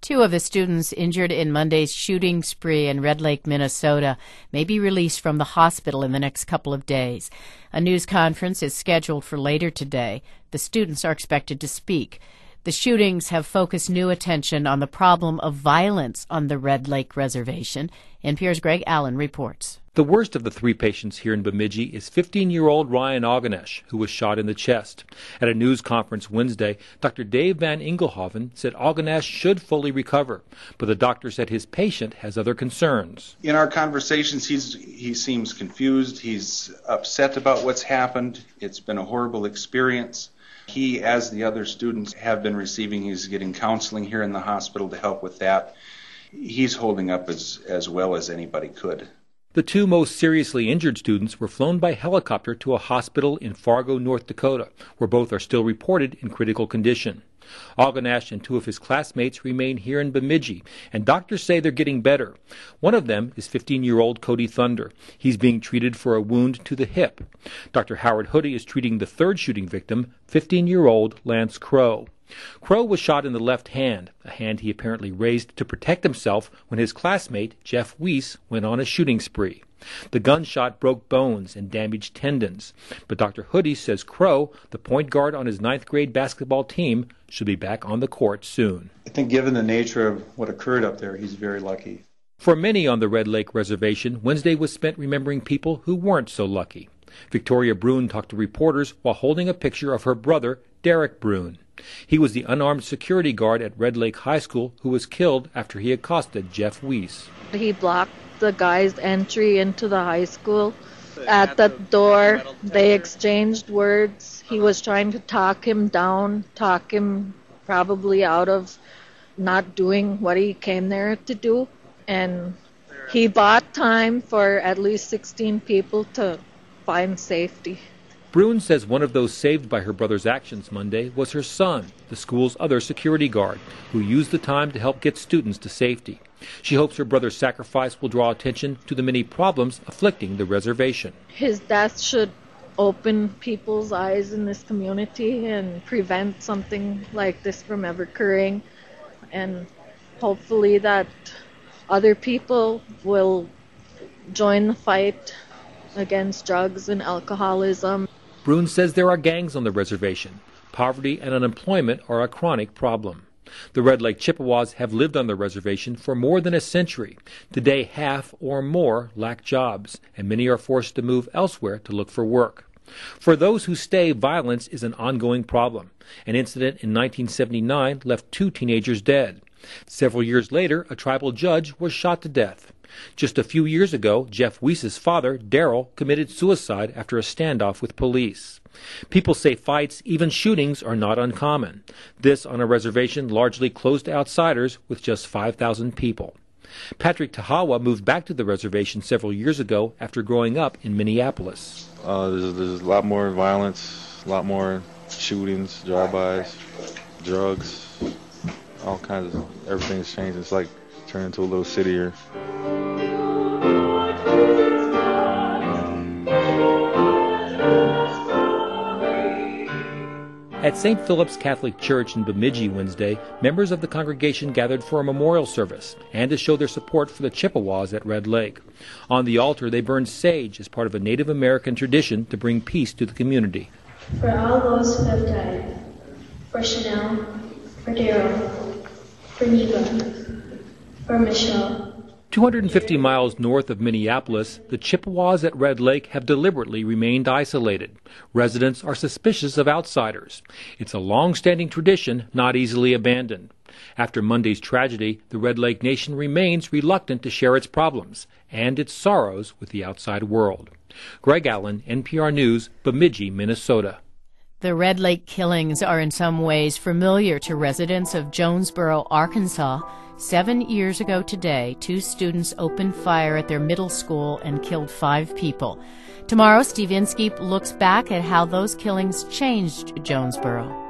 Two of the students injured in Monday's shooting spree in Red Lake, Minnesota, may be released from the hospital in the next couple of days. A news conference is scheduled for later today. The students are expected to speak. The shootings have focused new attention on the problem of violence on the Red Lake Reservation. NPR's Greg Allen reports. The worst of the three patients here in Bemidji is 15-year-old Ryan Auganesh, who was shot in the chest. At a news conference Wednesday, Dr. Dave Van Ingelhoven said Auganesh should fully recover, but the doctor said his patient has other concerns. In our conversations, he seems confused. He's upset about what's happened. It's been a horrible experience. He, as the other students, have been receiving. He's getting counseling here in the hospital to help with that. He's holding up as well as anybody could. The two most seriously injured students were flown by helicopter to a hospital in Fargo, North Dakota, where both are still reported in critical condition. Auganesh and two of his classmates remain here in Bemidji, and doctors say they're getting better. One of them is 15-year-old Cody Thunder. He's being treated for a wound to the hip. Dr. Howard Hoodie is treating the third shooting victim, 15-year-old Lance Crow. Crow was shot in the left hand, a hand he apparently raised to protect himself when his classmate, Jeff Weiss, went on a shooting spree. The gunshot broke bones and damaged tendons, but Dr. Hoodie says Crow, the point guard on his 9th grade basketball team, should be back on the court soon. I think given the nature of what occurred up there, he's very lucky. For many on the Red Lake Reservation, Wednesday was spent remembering people who weren't so lucky. Victoria Bruin talked to reporters while holding a picture of her brother, Derek Bruin. He was the unarmed security guard at Red Lake High School who was killed after he accosted Jeff Weiss. He blocked the guy's entry into the high school. At the door, they exchanged words. He was trying to talk him down, talk him probably out of not doing what he came there to do. And he bought time for at least 16 people to find safety. Bruin says one of those saved by her brother's actions Monday was her son, the school's other security guard, who used the time to help get students to safety. She hopes her brother's sacrifice will draw attention to the many problems afflicting the reservation. His death should open people's eyes in this community and prevent something like this from ever occurring. And hopefully that other people will join the fight against drugs and alcoholism. Bruin says there are gangs on the reservation. Poverty and unemployment are a chronic problem. The Red Lake Chippewas have lived on the reservation for more than a century. Today, half or more lack jobs, and many are forced to move elsewhere to look for work. For those who stay, violence is an ongoing problem. An incident in 1979 left 2 teenagers dead. Several years later, a tribal judge was shot to death. Just a few years ago, Jeff Weiss's father, Darrell, committed suicide after a standoff with police. People say fights, even shootings, are not uncommon. This on a reservation largely closed to outsiders with just 5,000 people. Patrick Tahawa moved back to the reservation several years ago after growing up in Minneapolis. There's a lot more violence, a lot more shootings, drive-bys, drugs, all kinds of, everything's changed. It's like turned into a little city here. At St. Philip's Catholic Church in Bemidji Wednesday, members of the congregation gathered for a memorial service and to show their support for the Chippewas at Red Lake. On the altar, they burned sage as part of a Native American tradition to bring peace to the community. For all those who have died, for Chanel, for Darrell, for Neva, for Michelle. 250 miles north of Minneapolis, the Chippewas at Red Lake have deliberately remained isolated. Residents are suspicious of outsiders. It's a long-standing tradition not easily abandoned. After Monday's tragedy, the Red Lake Nation remains reluctant to share its problems and its sorrows with the outside world. Greg Allen, NPR News, Bemidji, Minnesota. The Red Lake killings are in some ways familiar to residents of Jonesboro, Arkansas. 7 years ago today, 2 students opened fire at their middle school and killed 5 people. Tomorrow, Steve Inskeep looks back at how those killings changed Jonesboro.